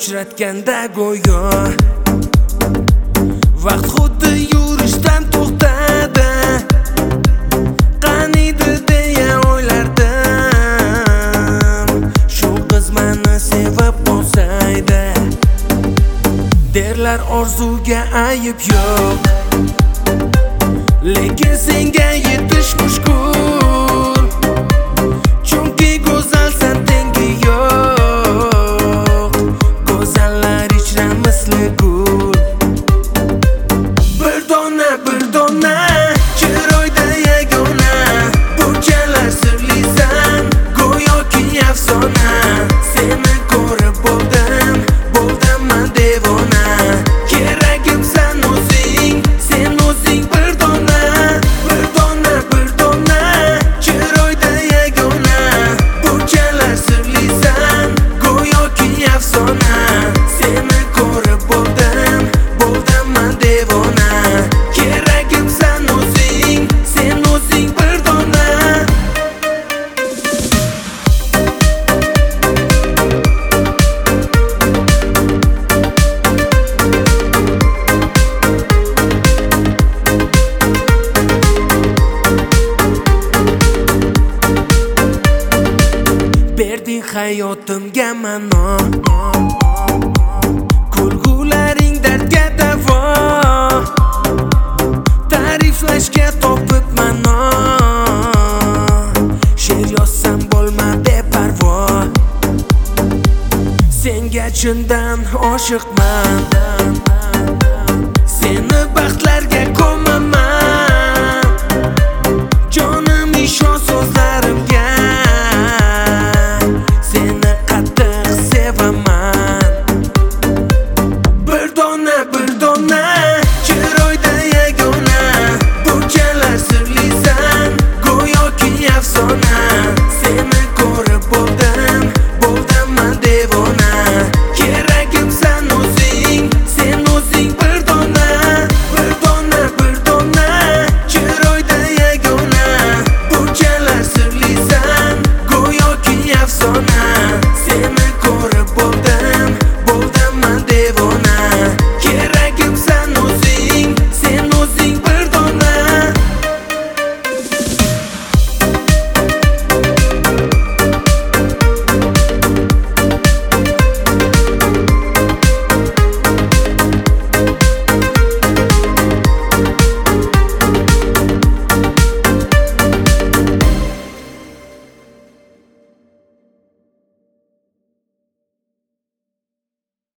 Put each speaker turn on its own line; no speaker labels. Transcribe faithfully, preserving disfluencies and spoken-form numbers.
uchratganda go'yo vaqt xuddi yurishdan to'xtadi. Qaniydi deya o'ylardim, shu qiz meni sevib qolsaydi. Derlar orzuga ayib yo'q, lekin senga yetish mushkul. Chunki go'zalsan, tengi yo'q, go'zallar ichra misli gul. Bir dona bir dona chiroyda yagona, bunchalar sirlisan, go'yoki afsona. Seni ko'rib bo'ldim, bo'ldimman devona. Keragimsan o'zing, sen o'zing bir dona, bir dona bir dona chiroyda yagona, bunchalar sirlisan, go'yoki afsona. Seni ko'rib bo'ldim, bo'ldimman devona. Keragimsan o'zing, sen o'zing bir dona. Berding hayotimga ma'no, kulgularing dardga davo. Ta'riflashga topib ma'no, she'r yozsam bo'lma beparvo. Senga chindan oshiqman, seni baxtlarga ko'maman. Jonim ishon so'zlarimga, seni qattiq sevaman. Bir dona bir dona chiroyda yagona, bunchalar sirlisan, go'yoki afsona.